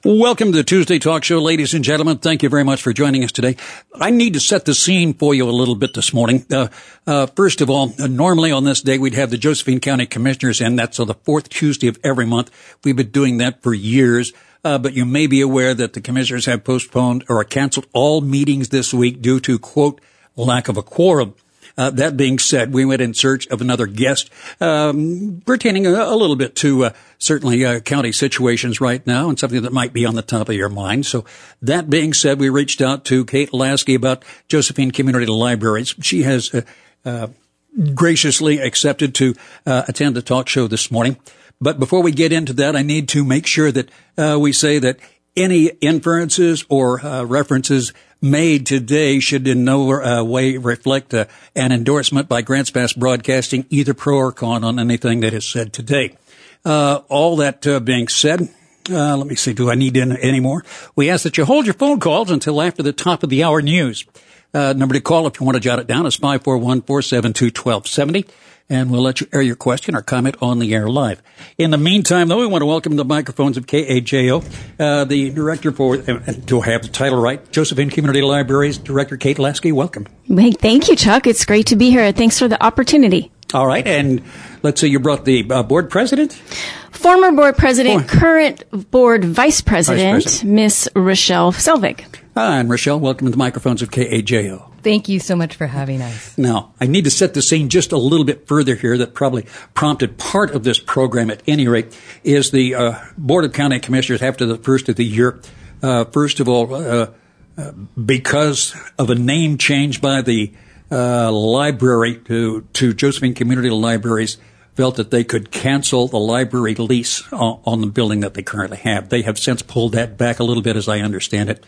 Welcome to the Tuesday Talk Show, ladies and gentlemen. Thank you very much for joining us today. I need to set the scene for you a little bit this morning. First of all, normally on this day, we'd have the Josephine County Commissioners in. That's on the fourth Tuesday of every month. We've been doing that for years. But you may be aware that the commissioners have postponed or canceled all meetings this week due to, quote, lack of a quorum. That being said, we went in search of another guest, pertaining a little bit to, certainly, county situations right now and something that might be on the top of your mind. So that being said, we reached out to Kate Lasky about Josephine Community Libraries. She has, graciously accepted to, attend the talk show this morning. But before we get into that, I need to make sure that, we say that any inferences or, references made today should in no way reflect an endorsement by Grants Pass Broadcasting, either pro or con, on anything that is said today. All that being said, let me see, do I need any more? We ask that you hold your phone calls until after the top of the hour news. Number to call if you want to jot it down is 541-472-1270. And we'll let you air your question or comment on the air live. In the meantime, though, we want to welcome the microphones of KAJO, the director for, do I have the title right? Josephine Community Libraries Director Kate Lasky. Welcome. Thank you, Chuck. It's great to be here. Thanks for the opportunity. All right. And let's say you brought the board president? Former board president, current board vice president, Miss Rochelle Selvig. And Rochelle, welcome to the microphones of KAJO. Thank you so much for having us. Now, I need to set the scene just a little bit further here that probably prompted part of this program at any rate is the Board of County Commissioners after the first of the year. First of all, because of a name change by the library to Josephine Community Libraries, felt that they could cancel the library lease on the building that they currently have. They have since pulled that back a little bit, as I understand it.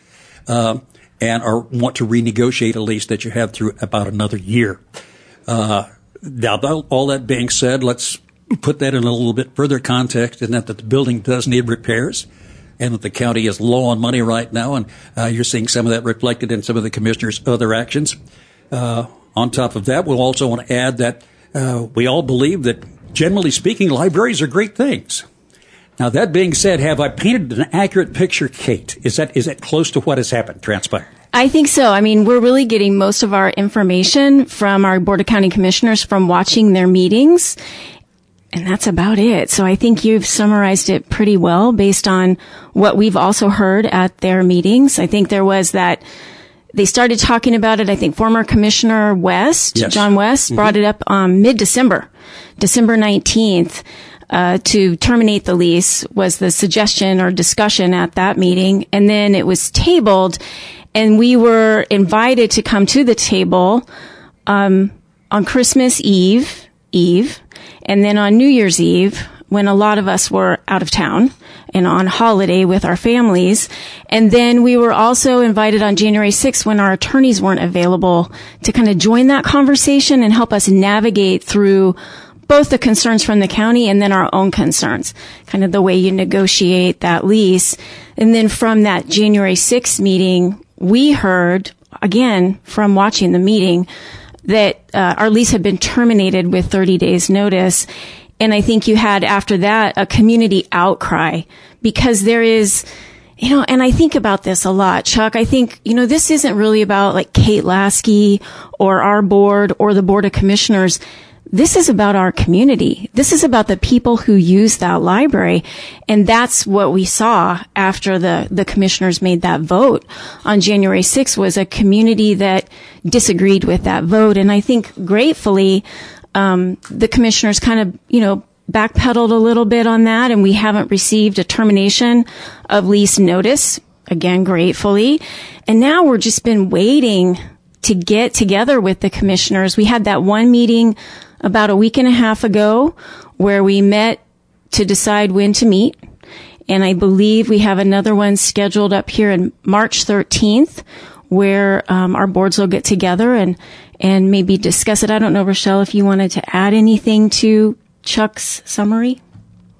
And want to renegotiate a lease that you have through about another year. Now, all that being said, let's put that in a little bit further context in that the building does need repairs and that the county is low on money right now, and you're seeing some of that reflected in some of the commissioners' other actions. On top of that, we'll also want to add that we all believe that, generally speaking, libraries are great things. Now, that being said, have I painted an accurate picture, Kate? Is that close to what has happened, transpired? I think so. I mean, we're really getting most of our information from our Board of County Commissioners from watching their meetings, and that's about it. So I think you've summarized it pretty well based on what we've also heard at their meetings. I think there was that they started talking about it. I think former Commissioner West, yes. John West, brought it up mid-December, December 19th. To terminate the lease was the suggestion or discussion at that meeting. And then it was tabled, and we were invited to come to the table on Christmas Eve, and then on New Year's Eve, when a lot of us were out of town and on holiday with our families. And then we were also invited on January 6th when our attorneys weren't available to kind of join that conversation and help us navigate through both the concerns from the county and then our own concerns, kind of the way you negotiate that lease. And then from that January 6th meeting, we heard, again, from watching the meeting, that our lease had been terminated with 30 days notice. And I think you had, after that, a community outcry because there is, and I think about this a lot, Chuck. I think, this isn't really about like Kate Lasky or our board or the Board of Commissioners. This is about our community. This is about the people who use that library. And that's what we saw after the commissioners made that vote on January 6th was a community that disagreed with that vote. And I think gratefully, the commissioners kind of, backpedaled a little bit on that, and we haven't received a termination of lease notice, again, gratefully. And now we're just been waiting to get together with the commissioners. We had that one meeting about a week and a half ago where we met to decide when to meet. And I believe we have another one scheduled up here in March 13th where our boards will get together and maybe discuss it. I don't know, Rochelle, if you wanted to add anything to Chuck's summary.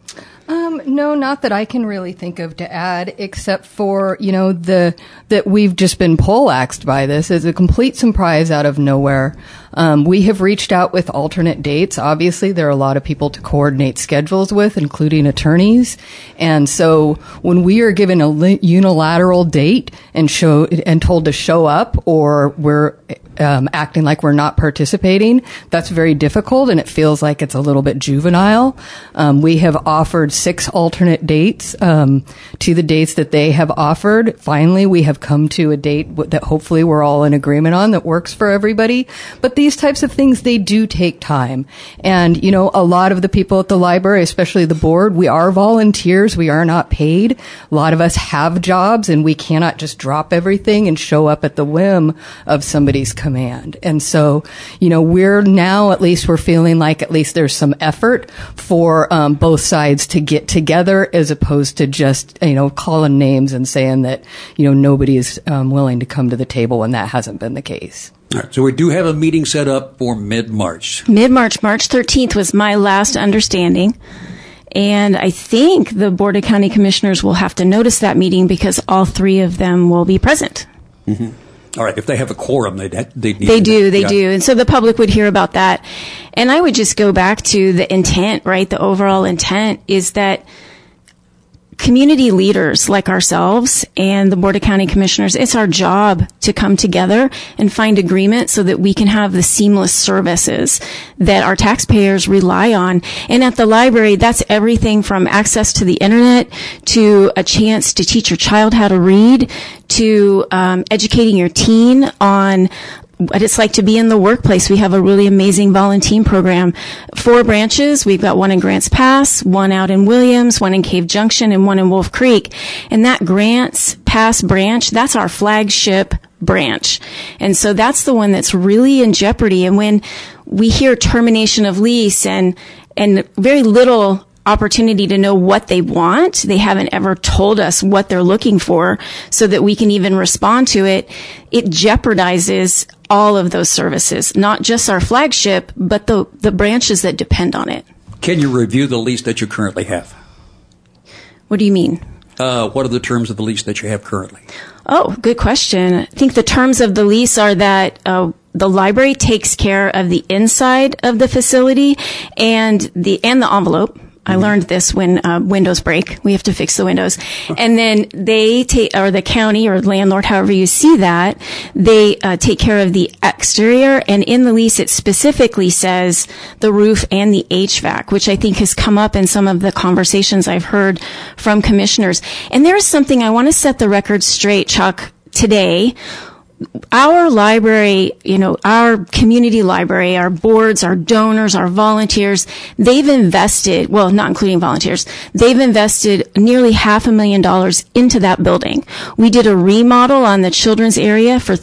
No, not that I can really think of to add, except for, that we've just been poleaxed by this as a complete surprise out of nowhere. We have reached out with alternate dates. Obviously, there are a lot of people to coordinate schedules with, including attorneys. And so when we are given a unilateral date and told to show up, or we're acting like we're not participating, that's very difficult, and it feels like it's a little bit juvenile. We have offered 6 alternate dates to the dates that they have offered. Finally, we have come to a date that hopefully we're all in agreement on that works for everybody. But these types of things, they do take time. And, a lot of the people at the library, especially the board, we are volunteers. We are not paid. A lot of us have jobs, and we cannot just drop everything and show up at the whim of somebody's command. And so, we're now, at least we're feeling like at least there's some effort for both sides to get together, as opposed to just, calling names and saying that, nobody is willing to come to the table when that hasn't been the case. All right, so we do have a meeting set up for mid-March. Mid-March, March 13th was my last understanding. And I think the Board of County Commissioners will have to notice that meeting because all 3 of them will be present. Mm-hmm. All right, if they have a quorum, they need They do. And so the public would hear about that. And I would just go back to the intent, right? The overall intent is that community leaders like ourselves and the Board of County Commissioners, it's our job to come together and find agreement so that we can have the seamless services that our taxpayers rely on. And at the library, that's everything from access to the internet to a chance to teach your child how to read to educating your teen on what it's like to be in the workplace. We have a really amazing volunteer program. 4 branches. We've got one in Grants Pass, one out in Williams, one in Cave Junction, and one in Wolf Creek. And that Grants Pass branch, that's our flagship branch. And so that's the one that's really in jeopardy. And when we hear termination of lease and very little opportunity to know what they want, they haven't ever told us what they're looking for so that we can even respond to it, it jeopardizes all of those services, not just our flagship, but the branches that depend on it. Can you review the lease that you currently have? What do you mean? What are the terms of the lease that you have currently? Oh, good question. I think the terms of the lease are that the library takes care of the inside of the facility and the envelope. I learned this when windows break. We have to fix the windows. And then they take, or the county or landlord, however you see that, they take care of the exterior. And in the lease, it specifically says the roof and the HVAC, which I think has come up in some of the conversations I've heard from commissioners. And there is something I want to set the record straight, Chuck, today. Our library, our community library, our boards, our donors, our volunteers, they've invested, well, not including volunteers, they've invested nearly $500,000 into that building. We did a remodel on the children's area for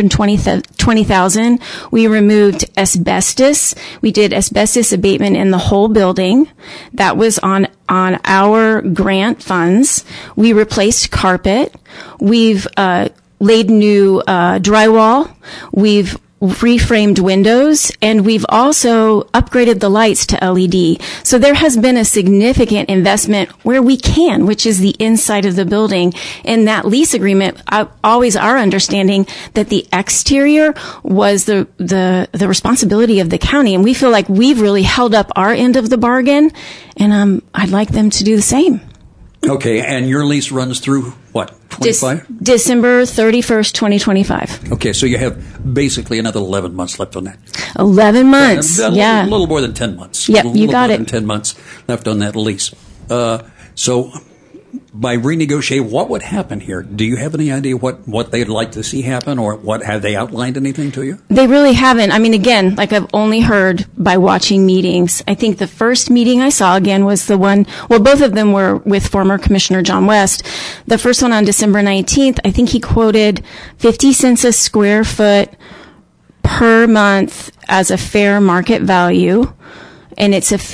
$320,000. We removed asbestos. We did asbestos abatement in the whole building. That was on our grant funds. We replaced carpet. We've laid new drywall. We've reframed windows, and we've also upgraded the lights to LED. So there has been a significant investment where we can, which is the inside of the building. In that lease agreement, always our understanding that the exterior was the responsibility of the county, and we feel like we've really held up our end of the bargain, and I'd like them to do the same. Okay, and your lease runs through what, 25? December 31st, 2025. Okay, so you have basically another 11 months left on that. 11 months, yeah. A little more than 10 months. Yep, you got it. A little more than 10 months left on that lease. So by renegotiating, what would happen here? Do you have any idea what they'd like to see happen, or what, have they outlined anything to you? They really haven't. I mean, again, like I've only heard by watching meetings. I think the first meeting I saw again was the one, well, both of them were with former Commissioner John West. The first one on December 19th, I think he quoted 50 cents a square foot per month as a fair market value. And it's a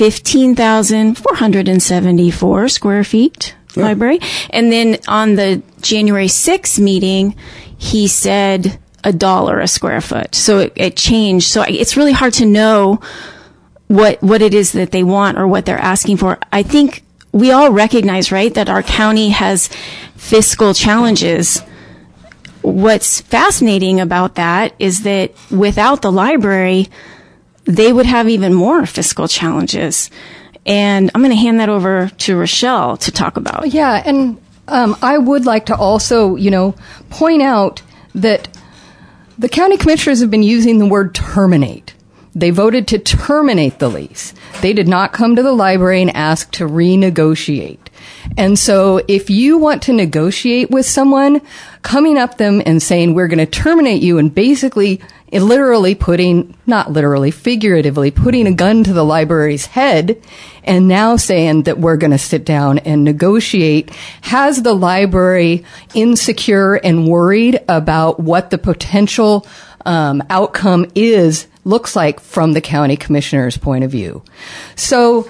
15,474 square feet. Yeah. Library. And then on the January 6th meeting, he said $1 a square foot. So it changed. So it's really hard to know what it is that they want or what they're asking for. I think we all recognize, right, that our county has fiscal challenges. What's fascinating about that is that without the library, they would have even more fiscal challenges. And I'm going to hand that over to Rochelle to talk about. Yeah, and I would like to also, point out that the county commissioners have been using the word terminate. They voted to terminate the lease. They did not come to the library and ask to renegotiate. And so if you want to negotiate with someone, coming up them and saying, we're going to terminate you, and basically literally figuratively putting a gun to the library's head and now saying that we're going to sit down and negotiate, has the library insecure and worried about what the potential outcome looks like from the county commissioner's point of view. So,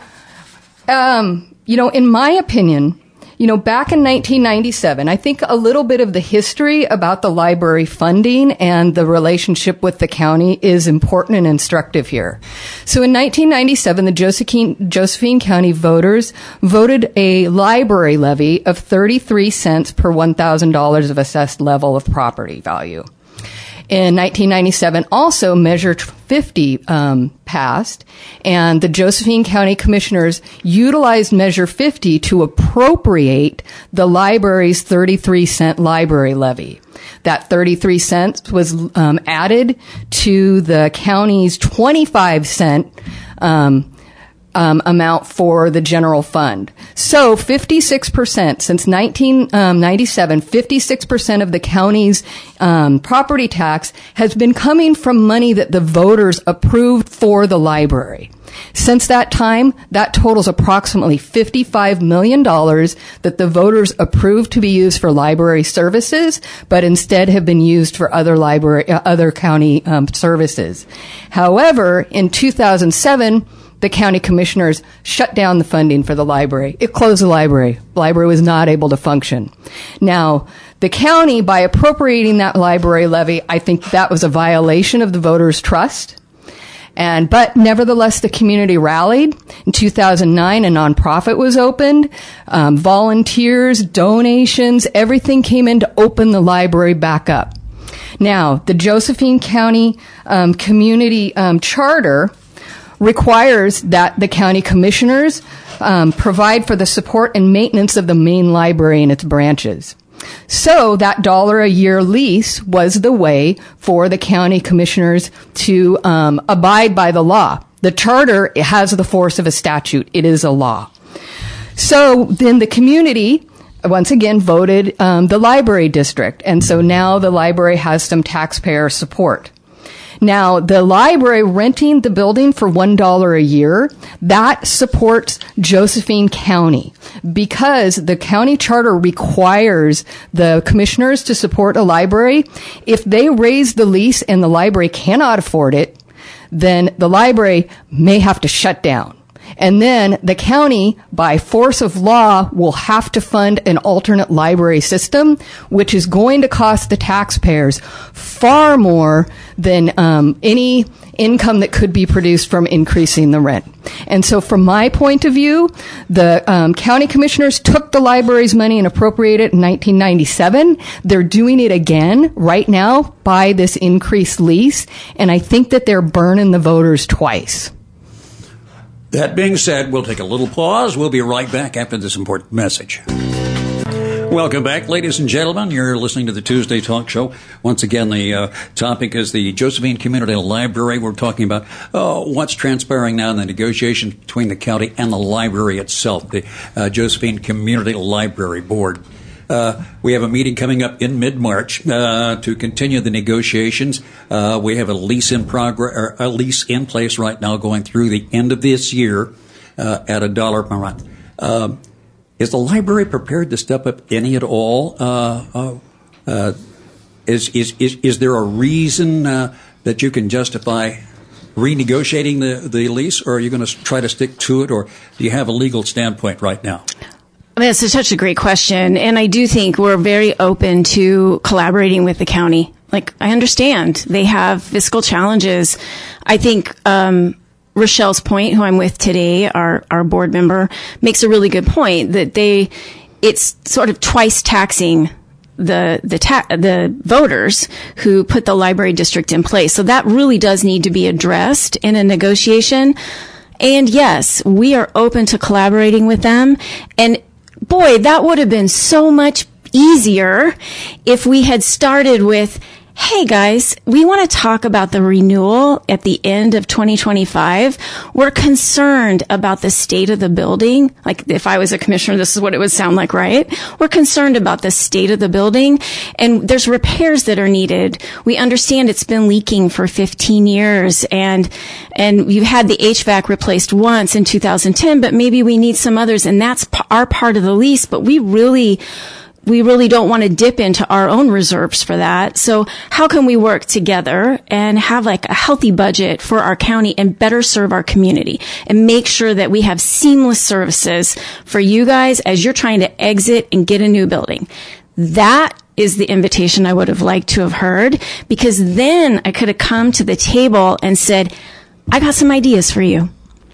in my opinion, back in 1997, I think a little bit of the history about the library funding and the relationship with the county is important and instructive here. So in 1997, the Josephine County voters voted a library levy of 33 cents per $1,000 of assessed level of property value. In 1997, also Measure 50 passed, and the Josephine County Commissioners utilized Measure 50 to appropriate the library's 33-cent library levy. That 33 cents was added to the county's 25-cent amount for the general fund. So 56%, since 1997, 56% of the county's property tax has been coming from money that the voters approved for the library. Since that time, that totals approximately $55 million that the voters approved to be used for library services, but instead have been used for other county services. However, in 2007, the county commissioners shut down the funding for the library. It closed the library. The library was not able to function. Now, the county, by appropriating that library levy, I think that was a violation of the voters' trust. But nevertheless, the community rallied. In 2009, a nonprofit was opened. Volunteers, donations, everything came in to open the library back up. Now, the Josephine County Community Charter requires that the county commissioners provide for the support and maintenance of the main library and its branches. So that $1 a year lease was the way for the county commissioners to abide by the law. The charter has the force of a statute. It is a law. So then the community once again voted the library district, and so now the library has some taxpayer support. Now, the library renting the building for $1 a year, that supports Josephine County because the county charter requires the commissioners to support a library. If they raise the lease and the library cannot afford it, then the library may have to shut down. And then the county, by force of law, will have to fund an alternate library system, which is going to cost the taxpayers far more than any income that could be produced from increasing the rent. And so from my point of view, the county commissioners took the library's money and appropriated it in 1997. They're doing it again right now by this increased lease, and I think that they're burning the voters twice. That being said, we'll take a little pause. We'll be right back after this important message. Welcome back, ladies and gentlemen. You're listening to the Tuesday Talk Show. Once again, the topic is the Josephine Community Library. We're talking about what's transpiring now in the negotiations between the county and the library itself, the Josephine Community Library Board. We have a meeting coming up in mid-March to continue the negotiations. We have a lease in progress, or a lease in place right now, going through the end of this year at $1 per month. Is the library prepared to step up any at all? Is there a reason that you can justify renegotiating the lease, or are you going to try to stick to it, or do you have a legal standpoint right now? I mean, it's such a great question, and I do think we're very open to collaborating with the county. Like, I understand they have fiscal challenges. I think Rochelle's point, who I'm with today, our board member, makes a really good point that it's sort of twice taxing the voters who put the library district in place. So that really does need to be addressed in a negotiation. And yes, we are open to collaborating with them. And boy, that would have been so much easier if we had started with, hey guys, we want to talk about the renewal at the end of 2025. We're concerned about the state of the building. Like if I was a commissioner, this is what it would sound like, right? We're concerned about the state of the building and there's repairs that are needed. We understand it's been leaking for 15 years and you had the HVAC replaced once in 2010, but maybe we need some others and that's our part of the lease, but we really don't want to dip into our own reserves for that. So how can we work together and have like a healthy budget for our county and better serve our community and make sure that we have seamless services for you guys as you're trying to exit and get a new building? That is the invitation I would have liked to have heard, because then I could have come to the table and said, I got some ideas for you.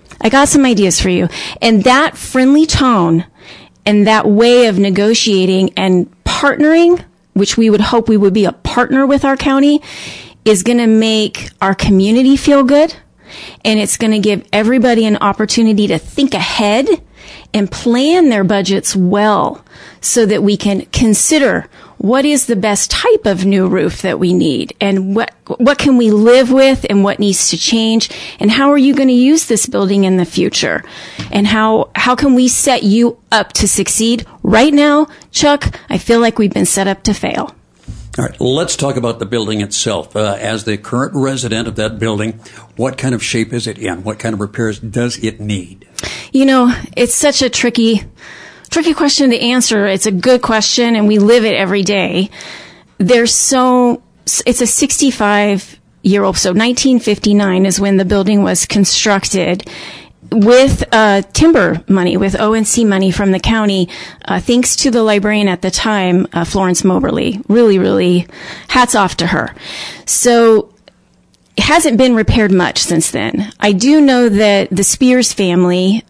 And that friendly tone and that way of negotiating and partnering, which we would hope we would be a partner with our county, is going to make our community feel good. And it's going to give everybody an opportunity to think ahead and plan their budgets well so that we can consider what is the best type of new roof that we need and what can we live with and what needs to change and how are you going to use this building in the future and how can we set you up to succeed. Right now, Chuck, I feel like we've been set up to fail. All right, let's talk about the building itself. As the current resident of that building, what kind of shape is it in? What kind of repairs does it need? You know, it's such a tricky question to answer. It's a good question, and we live it every day. It's a 65-year-old, so 1959 is when the building was constructed with timber money, with ONC money from the county, thanks to the librarian at the time, Florence Moberly. Really, really hats off to her. So it hasn't been repaired much since then. I do know that the Spears family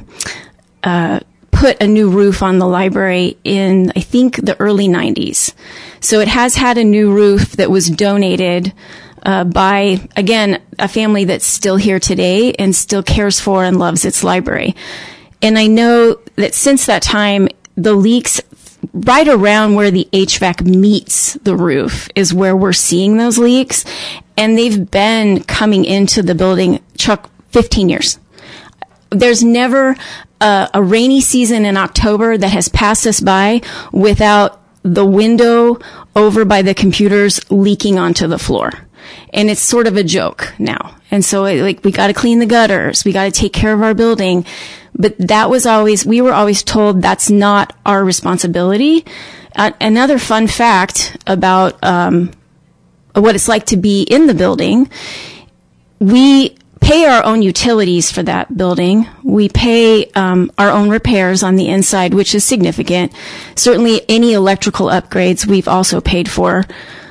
put a new roof on the library in, I think, the early 90s. So it has had a new roof that was donated by, again, a family that's still here today and still cares for and loves its library. And I know that since that time, the leaks right around where the HVAC meets the roof is where we're seeing those leaks. And they've been coming into the building, Chuck, 15 years. There's never a rainy season in October that has passed us by without the window over by the computers leaking onto the floor. And it's sort of a joke now. And so we got to clean the gutters. We got to take care of our building. But we were always told that's not our responsibility. Another fun fact about what it's like to be in the building, we pay our own utilities for that building. We pay our own repairs on the inside, which is significant. Certainly any electrical upgrades we've also paid for.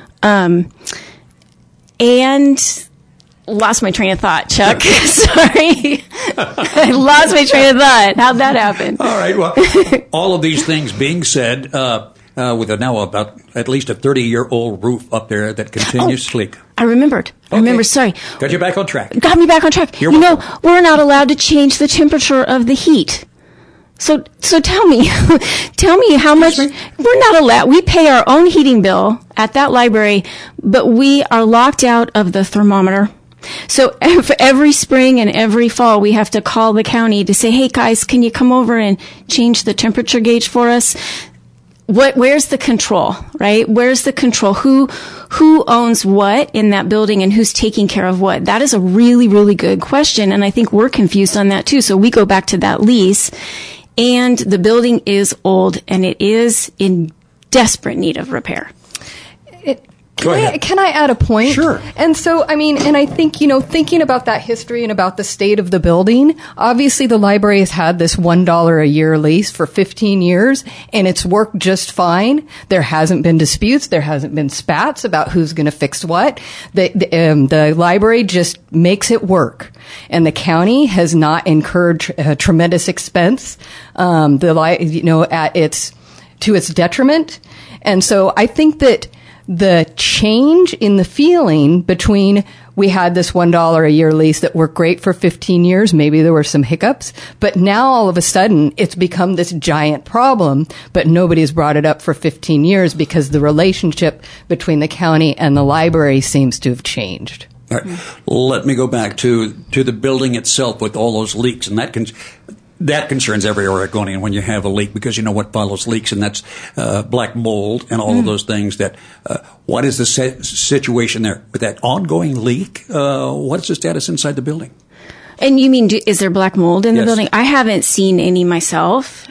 And lost my train of thought, Chuck. Sorry. I lost my train of thought. How'd that happen? All right. Well, all of these things being said, with now about at least a 30-year-old roof up there that continues to leak. I remembered. Sorry. Got you back on track. Got me back on track. You're welcome. We're not allowed to change the temperature of the heat. So tell me how much we're not allowed. We pay our own heating bill at that library, but we are locked out of the thermometer. So every spring and every fall, we have to call the county to say, hey guys, can you come over and change the temperature gauge for us? Where's the control, right? Where's the control? Who owns what in that building and who's taking care of what? That is a really, really good question. And I think we're confused on that too. So we go back to that lease. And the building is old and it is in desperate need of repair. Can I add a point? Sure. And so, and I think, thinking about that history and about the state of the building, obviously the library has had this $1 a year lease for 15 years, and it's worked just fine. There hasn't been disputes. There hasn't been spats about who's going to fix what. The library just makes it work. And the county has not incurred tremendous expense, to its detriment. And so I think that the change in the feeling between we had this $1 a year lease that worked great for 15 years, maybe there were some hiccups, but now all of a sudden it's become this giant problem, but nobody's brought it up for 15 years because the relationship between the county and the library seems to have changed. All right. Let me go back to the building itself with all those leaks, and that concerns every Oregonian when you have a leak, because you know what follows leaks, and that's black mold and all of those things. What is the situation there with that ongoing leak? What's the status inside the building? And you mean, is there black mold in the Yes. building? I haven't seen any myself.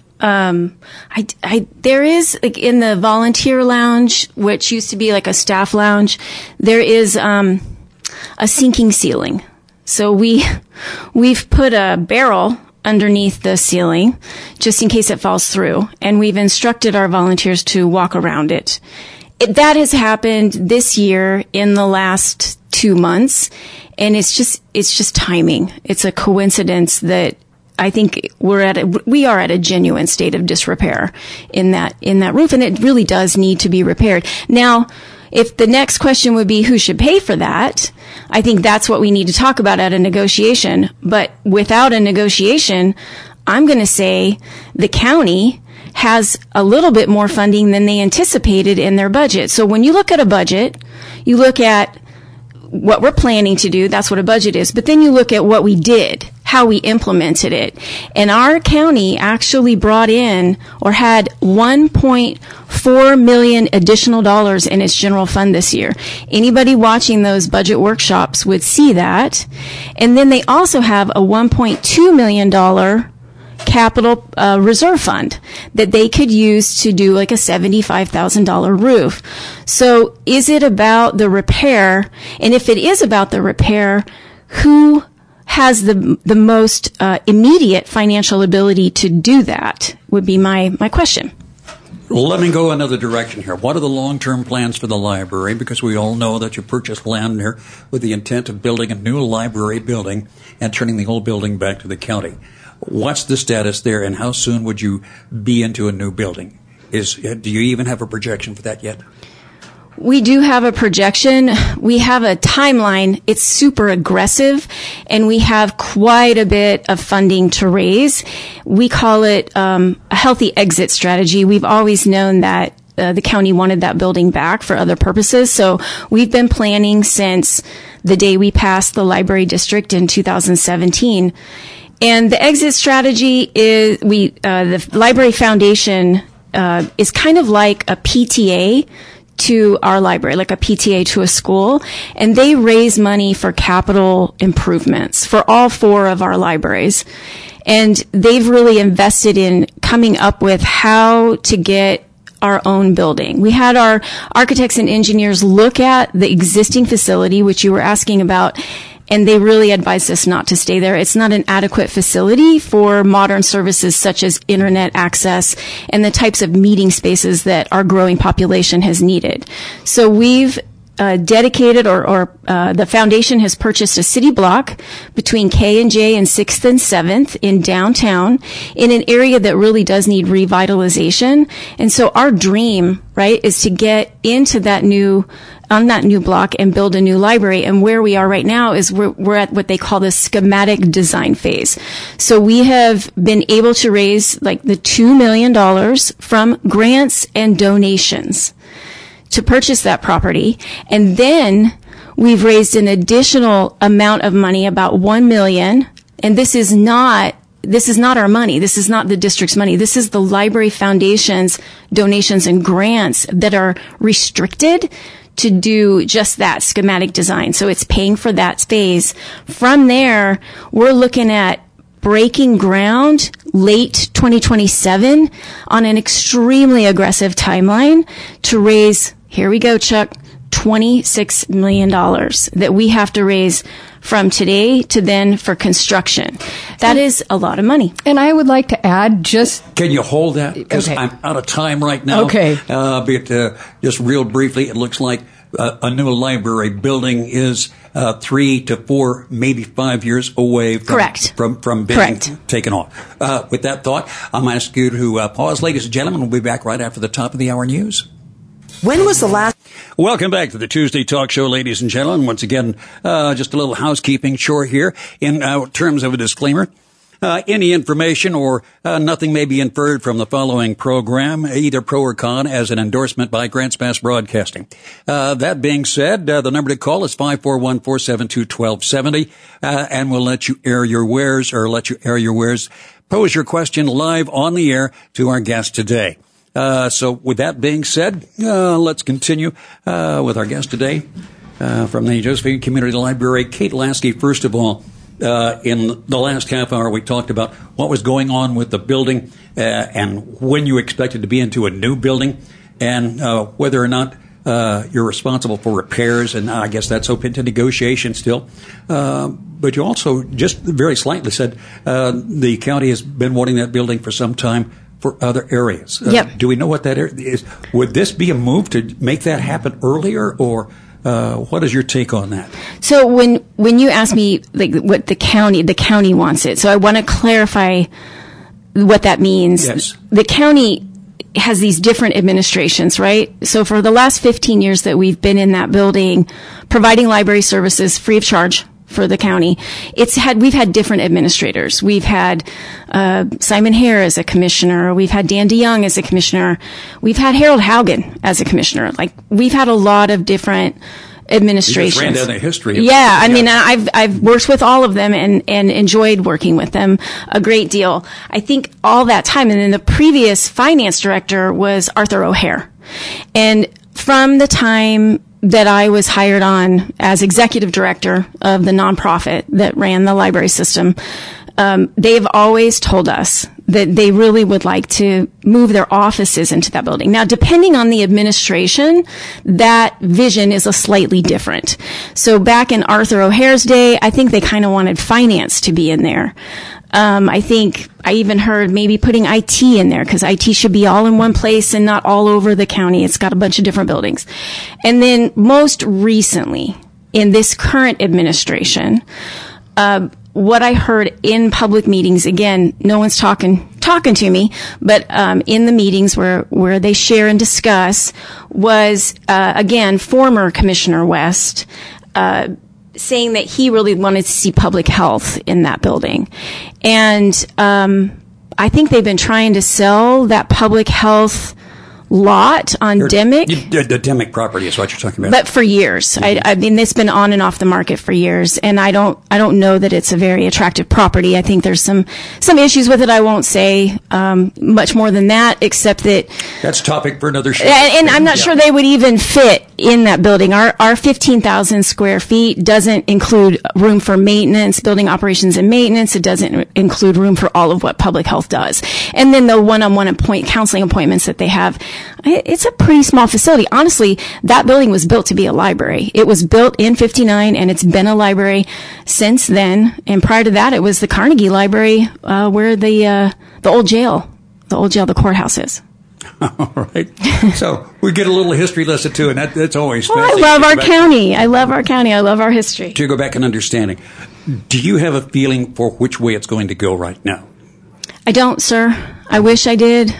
There is, like, in the volunteer lounge, which used to be like a staff lounge, there is a sinking ceiling. So we've put a barrel underneath the ceiling just in case it falls through, and we've instructed our volunteers to walk around it. That has happened this year in the last 2 months, and it's just timing. It's a coincidence that I think we are at a genuine state of disrepair in that roof, and it really does need to be repaired. Now, if the next question would be who should pay for that, I think that's what we need to talk about at a negotiation. But without a negotiation, I'm going to say the county has a little bit more funding than they anticipated in their budget. So when you look at a budget, you look at what we're planning to do, that's what a budget is. But then you look at what we did, how we implemented it. And our county actually brought in or had $1.4 million additional dollars in its general fund this year. Anybody watching those budget workshops would see that. And then they also have a $1.2 million capital reserve fund that they could use to do like a $75,000 roof. So is it about the repair? And if it is about the repair, who has the most immediate financial ability to do that would be my question. Let me go another direction here. What are the long-term plans for the library? Because we all know that you purchased land here with the intent of building a new library building and turning the old building back to the county. What's the status there, and how soon would you be into a new building? Do you even have a projection for that yet? We do have a projection. We have a timeline. It's super aggressive, and we have quite a bit of funding to raise. We call it a healthy exit strategy. We've always known that the county wanted that building back for other purposes. So we've been planning since the day we passed the library district in 2017. And the exit strategy is the Library Foundation is kind of like a PTA to our library, like a PTA to a school, and they raise money for capital improvements for all 4 of our libraries. And they've really invested in coming up with how to get our own building. We had our architects and engineers look at the existing facility, which you were asking about, and they really advised us not to stay there. It's not an adequate facility for modern services such as internet access and the types of meeting spaces that our growing population has needed. So we've dedicated or the foundation has purchased a city block between K&J and 6th and 7th in downtown in an area that really does need revitalization. And so our dream, right, is to get into that new block and build a new library. And where we are right now is we're at what they call the schematic design phase. So we have been able to raise like the $2 million from grants and donations to purchase that property. And then we've raised an additional amount of money, about $1 million. And this is not our money. This is not the district's money. This is the Library Foundation's donations and grants that are restricted to do just that schematic design. So it's paying for that phase. From there, we're looking at breaking ground late 2027 on an extremely aggressive timeline to raise, here we go, Chuck, $26 million that we have to raise from today to then for construction. That is a lot of money. And I would like to add Can you hold that? Because I'm out of time right now. Okay. Just real briefly, it looks like a new library building is 3 to 4, maybe 5 years away from being taken off. With that thought, I'm going to ask you to pause. Ladies and gentlemen, we'll be back right after the top of the hour news. When was the last... Welcome back to the Tuesday Talk Show, ladies and gentlemen. Once again, just a little housekeeping chore here in terms of a disclaimer. Any information or nothing may be inferred from the following program, either pro or con, as an endorsement by Grants Pass Broadcasting. That being said, the number to call is 541-472-1270, and we'll let you air your wares. Pose your question live on the air to our guest today. So with that being said, let's continue with our guest today from the Josephine Community Library, Kate Lasky. First of all, in the last half hour, we talked about what was going on with the building and when you expected to be into a new building and whether or not you're responsible for repairs. And I guess that's open to negotiation still. But you also just very slightly said the county has been wanting that building for some time for other areas. Yep. Do we know what that area is? Would this be a move to make that happen earlier, or what is your take on that? So when you ask me like what the county wants it. So I want to clarify what that means. Yes. The county has these different administrations, right? So for the last 15 years that we've been in that building, providing library services free of charge for the county, we've had different administrators. We've had Simon Hare as a commissioner. We've had Dan DeYoung as a commissioner. We've had Harold Haugen as a commissioner. Like, we've had a lot of different administrations. You just ran down the history. Yeah, I mean, I've worked with all of them and enjoyed working with them a great deal. I think all that time, and then the previous finance director was Arthur O'Hare. And from the time that I was hired on as executive director of the nonprofit that ran the library system, they've always told us that they really would like to move their offices into that building. Now, depending on the administration, that vision is a slightly different. So back in Arthur O'Hare's day, I think they kind of wanted finance to be in there. I think I even heard maybe putting IT in there because IT should be all in one place and not all over the county. It's got a bunch of different buildings. And then most recently, in this current administration, what I heard in public meetings, again, no one's talking to me, but in the meetings where they share and discuss was, again, former Commissioner West, saying that he really wanted to see public health in that building. And I think they've been trying to sell that public health lot on Dimick. The Dimick property is what you're talking about. But for years. Mm-hmm. I mean, it's been on and off the market for years, and I don't know that it's a very attractive property. I think there's some issues with it. I won't say much more than that, except that that's a topic for another show. And I'm not sure they would even fit in that building. Our 15,000 square feet doesn't include room for maintenance, building operations and maintenance. It doesn't include room for all of what public health does. And then the one-on-one counseling appointments that they have. It's a pretty small facility. Honestly, that building was built to be a library. It was built in 59, and it's been a library since then. And prior to that, it was the Carnegie Library, where the old jail, the courthouse is. All right. So we get a little history lesson too, and that's always fascinating. I love our county. I love our county. I love our history. To go back and understanding, do you have a feeling for which way it's going to go right now? I don't, sir. I wish I did.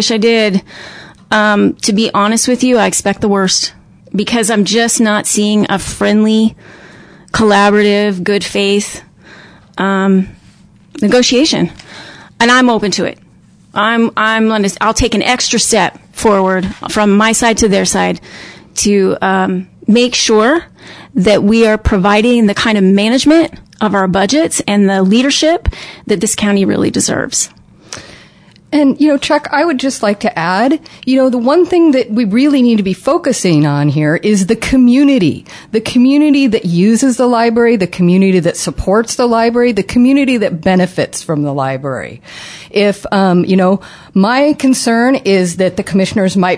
To be honest with you, I expect the worst because I'm just not seeing a friendly, collaborative, good faith negotiation, and I'm open to it. I'll take an extra step forward from my side to their side to make sure that we are providing the kind of management of our budgets and the leadership that this county really deserves. And, Chuck, I would just like to add, the one thing that we really need to be focusing on here is the community that uses the library, the community that supports the library, the community that benefits from the library. If, my concern is that the commissioners might be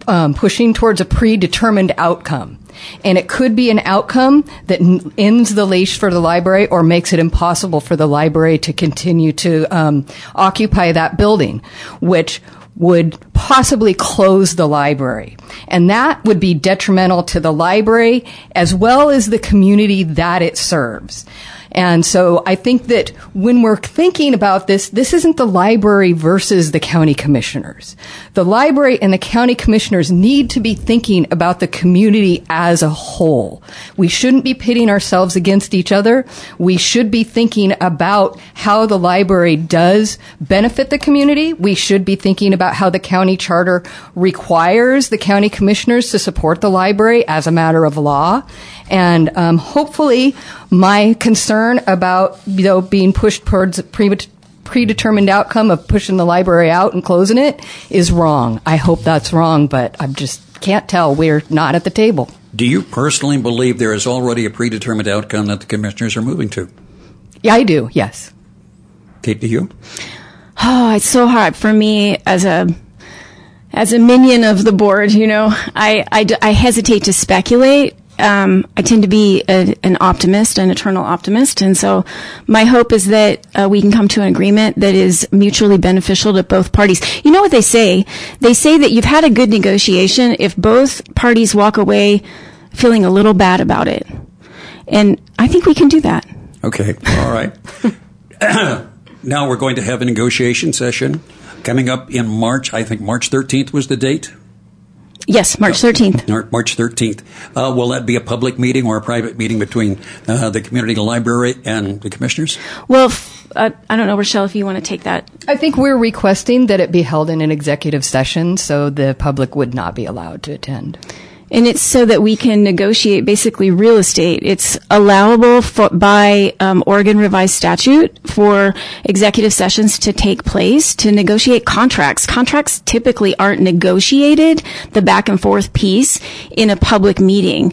pushing towards a predetermined outcome. And it could be an outcome that ends the leash for the library or makes it impossible for the library to continue to occupy that building, which would possibly close the library. And that would be detrimental to the library as well as the community that it serves. And so I think that when we're thinking about this isn't the library versus the county commissioners. The library and the county commissioners need to be thinking about the community as a whole. We shouldn't be pitting ourselves against each other. We should be thinking about how the library does benefit the community. We should be thinking about how the county charter requires the county commissioners to support the library as a matter of law. And hopefully my concern about, being pushed towards a predetermined outcome of pushing the library out and closing it is wrong. I hope that's wrong, but I just can't tell. We're not at the table. Do you personally believe there is already a predetermined outcome that the commissioners are moving to? Yeah, I do, yes. Kate, do you? Oh, it's so hard for me as a minion of the board, I hesitate to speculate. I tend to be an optimist, an eternal optimist. And so my hope is that we can come to an agreement that is mutually beneficial to both parties. You know what they say? They say that you've had a good negotiation if both parties walk away feeling a little bad about it. And I think we can do that. Okay. All right. Now we're going to have a negotiation session coming up in March. I think March 13th was the date. Yes, March 13th. March 13th. Will that be a public meeting or a private meeting between the community library and the commissioners? Well, I don't know, Rochelle, if you want to take that. I think we're requesting that it be held in an executive session so the public would not be allowed to attend. And it's so that we can negotiate basically real estate. It's allowable by Oregon revised statute for executive sessions to take place to negotiate contracts. Contracts typically aren't negotiated, the back and forth piece, in a public meeting.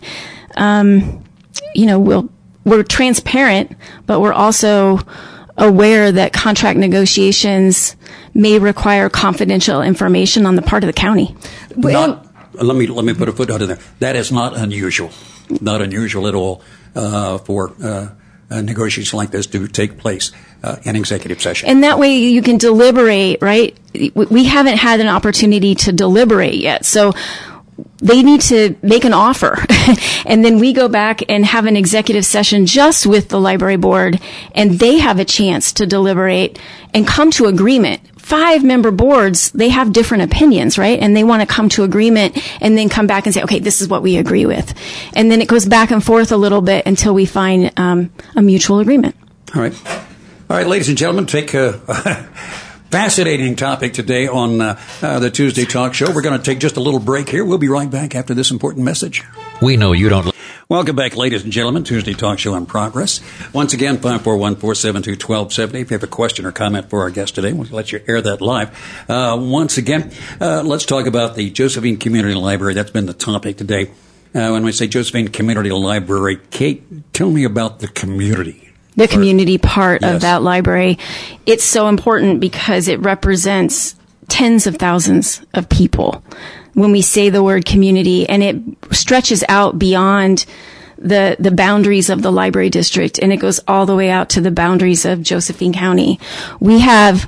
We're transparent, but we're also aware that contract negotiations may require confidential information on the part of the county. Let me put a footnote in there. That is not unusual. Not unusual at all for negotiations like this to take place in executive session. And that way you can deliberate, right? We haven't had an opportunity to deliberate yet. So they need to make an offer. And then we go back and have an executive session just with the library board, and they have a chance to deliberate and come to agreement. 5-member boards, they have different opinions, right? And they want to come to agreement and then come back and say, okay, this is what we agree with. And then it goes back and forth a little bit until we find a mutual agreement. All right, ladies and gentlemen, take a fascinating topic today on the Tuesday Talk Show. We're going to take just a little break here. We'll be right back after this important message. We know you don't. Welcome back, ladies and gentlemen. Tuesday Talk Show in progress. Once again, 541-472-1270. If you have a question or comment for our guest today, we'll let you air that live. Once again, let's talk about the Josephine Community Library. That's been the topic today. When we say Josephine Community Library, Kate, tell me about the community. The community part of that library. It's so important because it represents tens of thousands of people when we say the word community, and it stretches out beyond the boundaries of the library district, and it goes all the way out to the boundaries of Josephine County. We have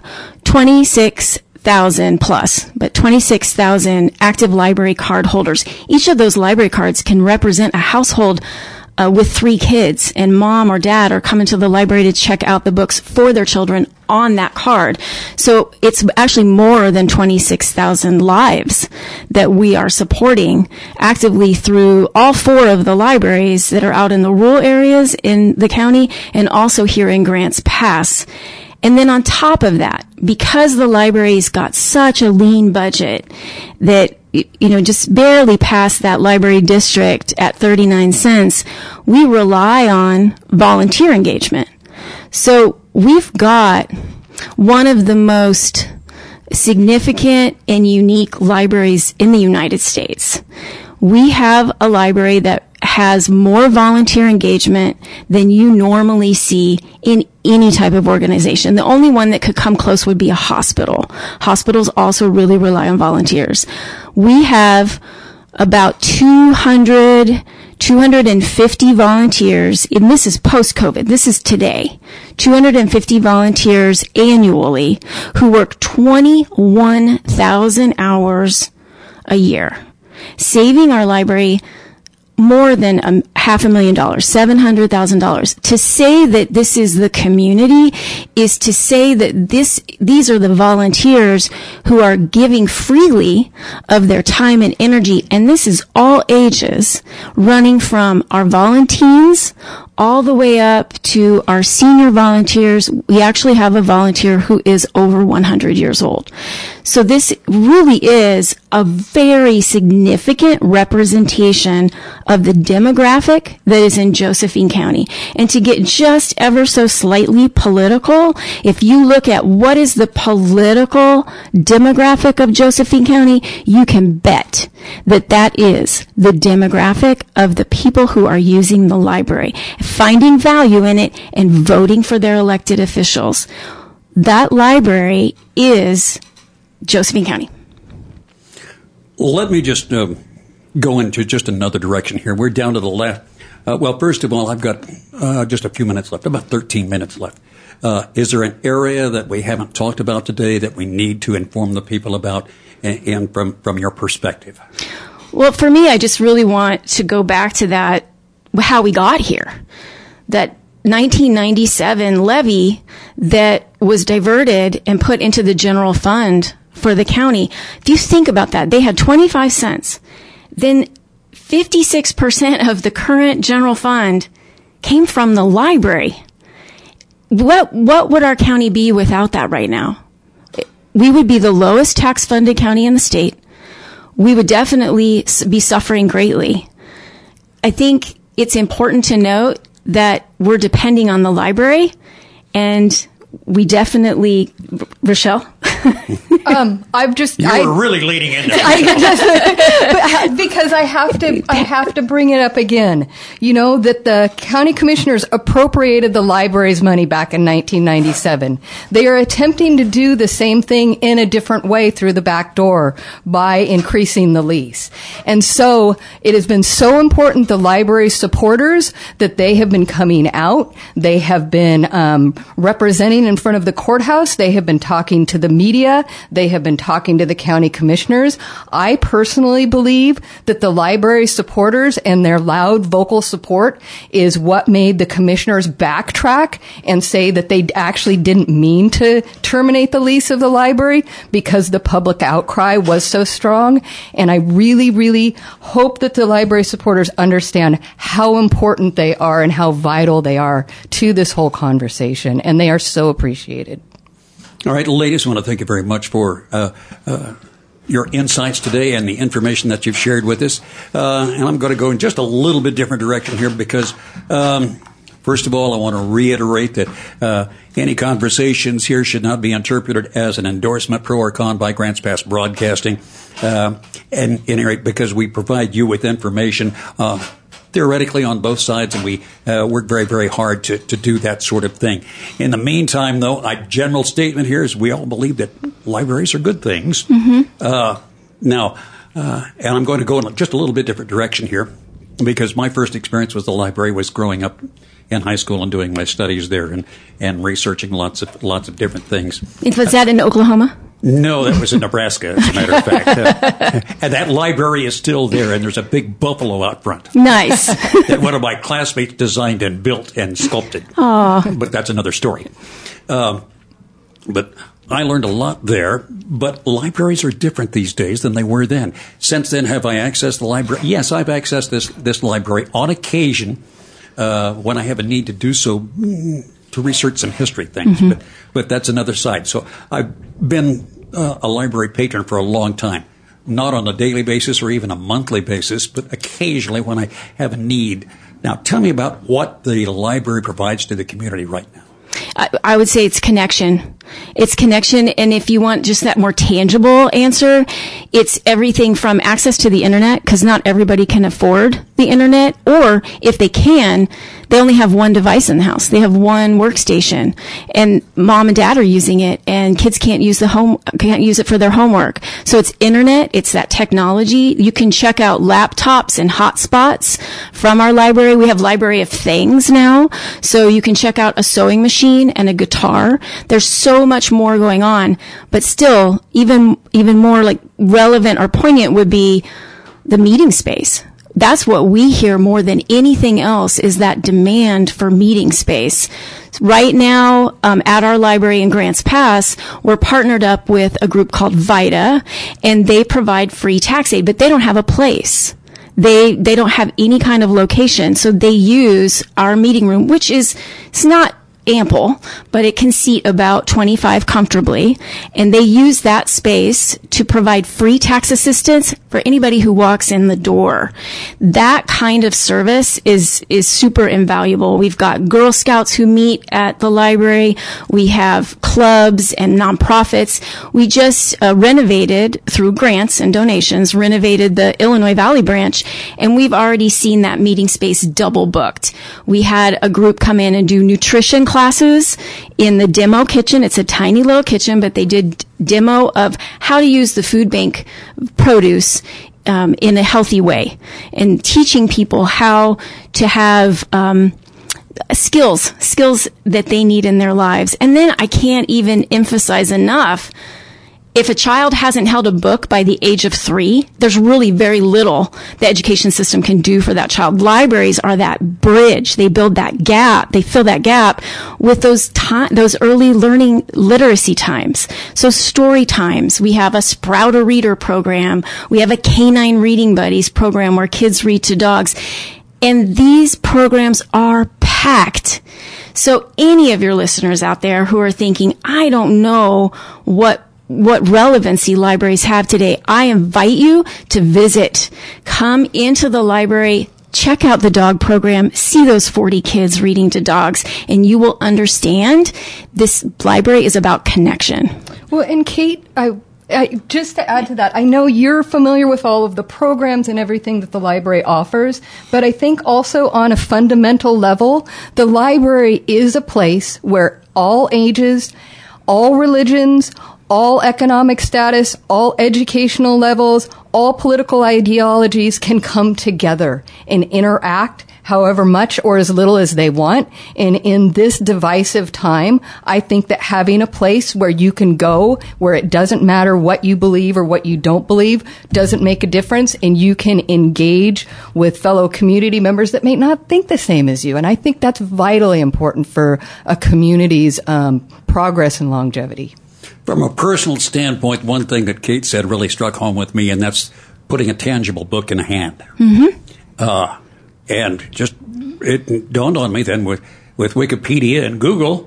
26,000 plus, but 26,000 active library card holders. Each of those library cards can represent a household with 3 kids, and mom or dad are coming to the library to check out the books for their children on that card. So it's actually more than 26,000 lives that we are supporting actively through all 4 of the libraries that are out in the rural areas in the county and also here in Grants Pass. And then on top of that, because the library's got such a lean budget that, just barely past that library district at 39 cents, we rely on volunteer engagement. So we've got one of the most significant and unique libraries in the United States. We have a library that has more volunteer engagement than you normally see in any type of organization. The only one that could come close would be a hospital. Hospitals also really rely on volunteers. We have about 250 volunteers, and this is post-COVID, this is today, 250 volunteers annually who work 21,000 hours a year, saving our library more than $500,000, $700,000. To say that this is the community is to say that these are the volunteers who are giving freely of their time and energy, and this is all ages, running from our volunteers all the way up to our senior volunteers. We actually have a volunteer who is over 100 years old. So this really is a very significant representation of the demographic that is in Josephine County. And to get just ever so slightly political, if you look at what is the political demographic of Josephine County, you can bet that that is the demographic of the people who are using the library, finding value in it, and voting for their elected officials. That library is Josephine County. Let me just go into just another direction here. We're down to the left. Well, first of all, I've got just a few minutes left, about 13 minutes left. Is there an area that we haven't talked about today that we need to inform the people about, and from your perspective? Well, for me, I just really want to go back to that, how we got here. That 1997 levy that was diverted and put into the general fund for the county. If you think about that, they had 25 cents. Then 56% of the current general fund came from the library. What would our county be without that right now? We would be the lowest tax funded county in the state. We would definitely be suffering greatly. I think it's important to note that we're depending on the library, and we definitely, Rochelle? You were really leading into it. Because I have to bring it up again. You know, that the county commissioners appropriated the library's money back in 1997. They are attempting to do the same thing in a different way through the back door by increasing the lease. And so it has been so important, the library supporters, that they have been coming out. They have been representing in front of the courthouse. They have been talking to the media. They have been talking to the county commissioners. I personally believe that the library supporters and their loud vocal support is what made the commissioners backtrack and say that they actually didn't mean to terminate the lease of the library because the public outcry was so strong. And I really, really hope that the library supporters understand how important they are and how vital they are to this whole conversation. And they are so appreciated. All right, ladies, I want to thank you very much for your insights today and the information that you've shared with us. And I'm going to go in just a little bit different direction here because, first of all, I want to reiterate that any conversations here should not be interpreted as an endorsement, pro or con, by Grants Pass Broadcasting. And because we provide you with information theoretically on both sides, and we work very, very hard to do that sort of thing. In the meantime, though, my general statement here is we all believe that libraries are good things. Mm-hmm. Now, and I'm going to go in just a little bit different direction here, because my first experience with the library was growing up in high school and doing my studies there and researching lots of different things. Was that in Oklahoma? No, that was in Nebraska, as a matter of fact. And that library is still there, and there's a big buffalo out front. Nice. That one of my classmates designed and built and sculpted. Aww. But that's another story. But I learned a lot there, but libraries are different these days than they were then. Since then, have I accessed the library? Yes, I've accessed this library on occasion when I have a need to do so, to research some history things, mm-hmm. but that's another side. So I've been a library patron for a long time, not on a daily basis or even a monthly basis, but occasionally when I have a need. Now, tell me about what the library provides to the community right now. I would say it's connection. It's connection, and if you want just that more tangible answer, it's everything from access to the internet, because not everybody can afford the internet, or if they can, they only have one device in the house. They have one workstation, and mom and dad are using it, and kids can't use it for their homework. So it's internet, it's that technology. You can check out laptops and hotspots from our library. We have Library of Things now, so you can check out a sewing machine and a guitar. There's so much more going on, but still, even more like relevant or poignant would be the meeting space. That's what we hear more than anything else, is that demand for meeting space. Right now, at our library in Grants Pass, we're partnered up with a group called VITA, and they provide free tax aid, but they don't have a place. They don't have any kind of location, so they use our meeting room, which it's not ample, but it can seat about 25 comfortably, and they use that space to provide free tax assistance for anybody who walks in the door. That kind of service is super invaluable. We've got Girl Scouts who meet at the library. We have clubs and nonprofits. We just renovated, through grants and donations, renovated the Illinois Valley branch, and we've already seen that meeting space double booked. We had a group come in and do nutrition classes in the demo kitchen. It's a tiny little kitchen, but they did demo of how to use the food bank produce in a healthy way, and teaching people how to have skills that they need in their lives. And then I can't even emphasize enough, if a child hasn't held a book by the age of 3, there's really very little the education system can do for that child. Libraries are that bridge. They build that gap. They fill that gap with those early learning literacy times. So story times. We have a Sprout a Reader program. We have a Canine Reading Buddies program where kids read to dogs. And these programs are packed. So any of your listeners out there who are thinking, I don't know what relevancy libraries have today, I invite you to visit. Come into the library, check out the dog program, see those 40 kids reading to dogs, and you will understand this library is about connection. Well, and Kate, I just to add to that, I know you're familiar with all of the programs and everything that the library offers, but I think also on a fundamental level, the library is a place where all ages, all religions, all economic status, all educational levels, all political ideologies can come together and interact however much or as little as they want. And in this divisive time, I think that having a place where you can go, where it doesn't matter what you believe or what you don't believe, doesn't make a difference, and you can engage with fellow community members that may not think the same as you. And I think that's vitally important for a community's progress and longevity. From a personal standpoint, one thing that Kate said really struck home with me, and that's putting a tangible book in a hand. Mm-hmm. And just it dawned on me then with Wikipedia and Google,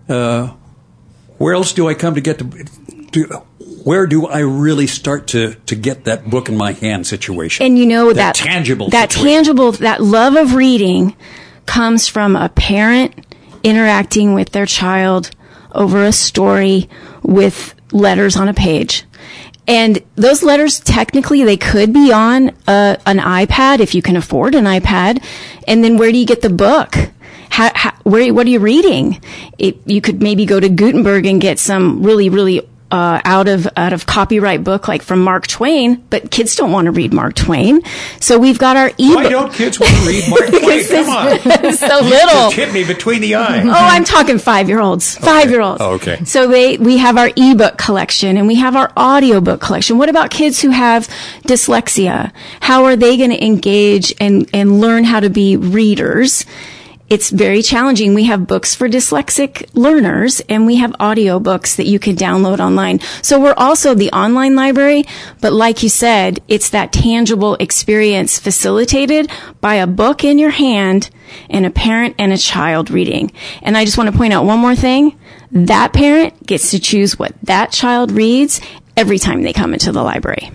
where else do I come to get where do I really start to get that book in my hand situation? And you know that tangible that love of reading comes from a parent interacting with their child over a story with letters on a page. And those letters, technically, they could be on an iPad if you can afford an iPad. And then where do you get the book? What are you reading? You could maybe go to Gutenberg and get some really, really out of copyright book like from Mark Twain, but kids don't want to read Mark Twain. So we've got our ebook. Why don't kids want to read Mark Twain? Come on. So little. Just hit me between the eyes. Oh, I'm talking 5-year-olds. 5-year-olds. Oh, okay. So we have our ebook collection and we have our audiobook collection. What about kids who have dyslexia? How are they going to engage and learn how to be readers? It's very challenging. We have books for dyslexic learners, and we have audiobooks that you can download online. So we're also the online library, but like you said, it's that tangible experience facilitated by a book in your hand and a parent and a child reading. And I just want to point out one more thing. That parent gets to choose what that child reads every time they come into the library.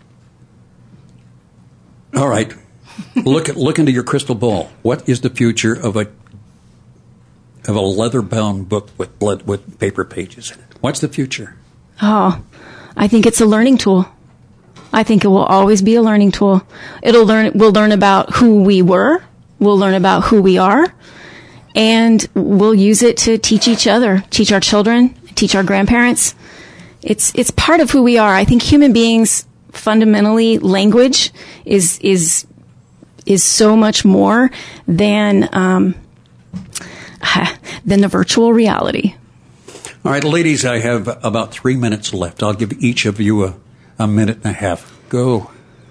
All right. Look into your crystal ball. What is the future of of a leather-bound book with paper pages in it? What's the future? Oh, I think it's a learning tool. I think it will always be a learning tool. We'll learn about who we were. We'll learn about who we are. And we'll use it to teach each other, teach our children, teach our grandparents. It's part of who we are. I think human beings, fundamentally, language is so much more than the virtual reality. All right, ladies, I have about 3 minutes left. I'll give each of you a minute and a half. Go.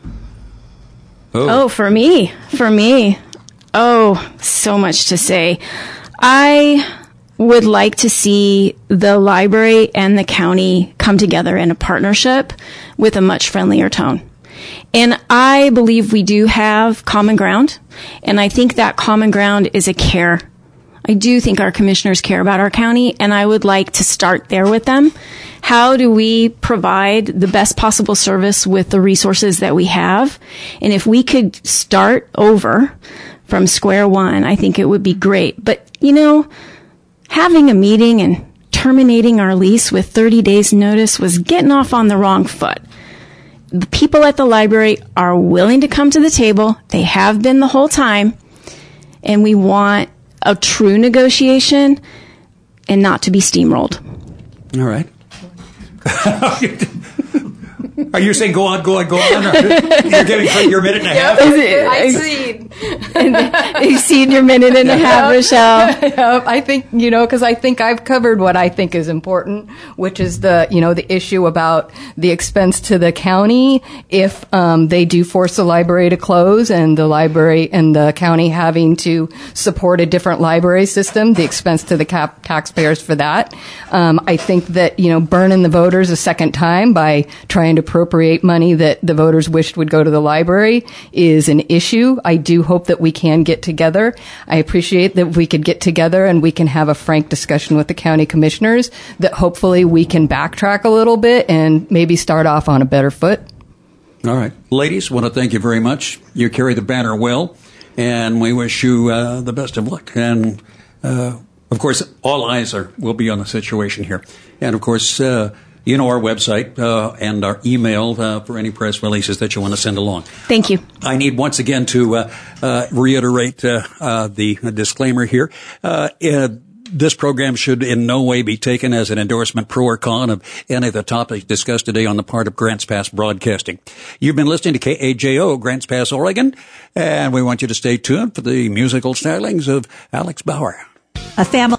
Oh, for me. Oh, so much to say. I would like to see the library and the county come together in a partnership with a much friendlier tone. And I believe we do have common ground, and I think that common ground is a care. I do think our commissioners care about our county, and I would like to start there with them. How do we provide the best possible service with the resources that we have? And if we could start over from square one, I think it would be great. But, having a meeting and terminating our lease with 30 days notice was getting off on the wrong foot. The people at the library are willing to come to the table. They have been the whole time. And we want a true negotiation and not to be steamrolled. All right. Are you saying go on? Or you're giving your minute and a half? I cede. You cede your minute and a half, Michelle. I think, because I think I've covered what I think is important, which is the issue about the expense to the county if they do force the library to close, and the library and the county having to support a different library system, the expense to the taxpayers for that. I think that, burning the voters a second time by trying to appropriate money that the voters wished would go to the library is an issue. I do hope that we can get together. I appreciate that we could get together and we can have a frank discussion with the county commissioners, that hopefully we can backtrack a little bit and maybe start off on a better foot. All right. Ladies, want to thank you very much. You carry the banner well, and we wish you the best of luck. And, of course, all eyes will be on the situation here. And, of course, our website and our email for any press releases that you want to send along. Thank you. I need once again to reiterate the disclaimer here. This program should in no way be taken as an endorsement, pro or con, of any of the topics discussed today on the part of Grants Pass Broadcasting. You've been listening to KAJO, Grants Pass, Oregon, and we want you to stay tuned for the musical stylings of Alex Bauer. A family